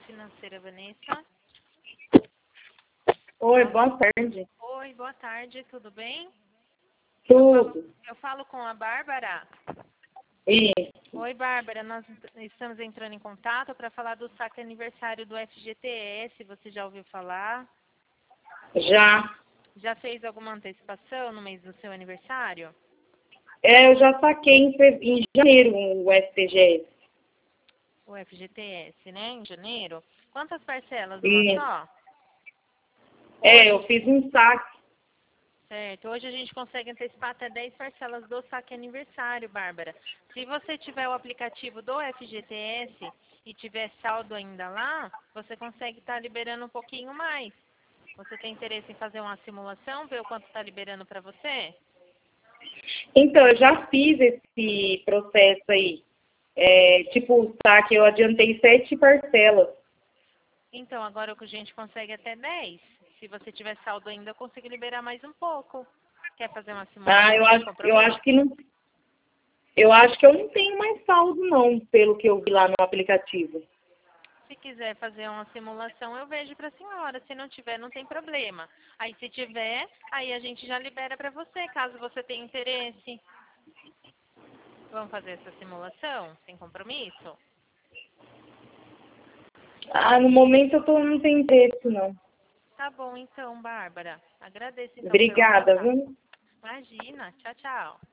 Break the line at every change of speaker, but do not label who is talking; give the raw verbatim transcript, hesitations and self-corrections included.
Financeira, Vanessa.
Oi, boa tarde.
Oi, boa tarde, tudo bem?
Tudo.
Eu falo, eu falo com a Bárbara.
E
Oi, Bárbara, nós estamos entrando em contato para falar do saque aniversário do F G T S. Você já ouviu falar?
já.
Já fez alguma antecipação no mês do seu aniversário?
É, eu já saquei em, fe- em janeiro o F T G S.
O F G T S, né? Em janeiro. Quantas parcelas? Uma
E,
só?
é, eu fiz um saque.
Certo. Hoje a gente consegue antecipar até dez parcelas do saque aniversário, Bárbara. Se você tiver o aplicativo do F G T S e tiver saldo ainda lá, você consegue estar liberando um pouquinho mais. Você tem interesse em fazer uma simulação, ver o quanto está liberando para você?
Então, eu já fiz esse processo aí. É, tipo, o saque, eu adiantei sete parcelas.
Então, agora a gente consegue até dez. Se você tiver saldo ainda, eu consigo liberar mais um pouco. Quer fazer uma
Ah,
simulação
eu
sem
acho, eu
compromisso?
acho que não. Eu acho que eu não tenho mais saldo, não, pelo que eu vi lá no aplicativo.
Se quiser fazer uma simulação, eu vejo para a senhora. Se não tiver, não tem problema. Aí, se tiver, aí a gente já libera para você, caso você tenha interesse. Vamos fazer essa simulação sem compromisso?
Ah, no momento eu tô, não tenho interesse, não.
Tá bom, então, Bárbara. Agradeço, então, pelo
Obrigada,
contato.
viu?
Imagina. Tchau, tchau.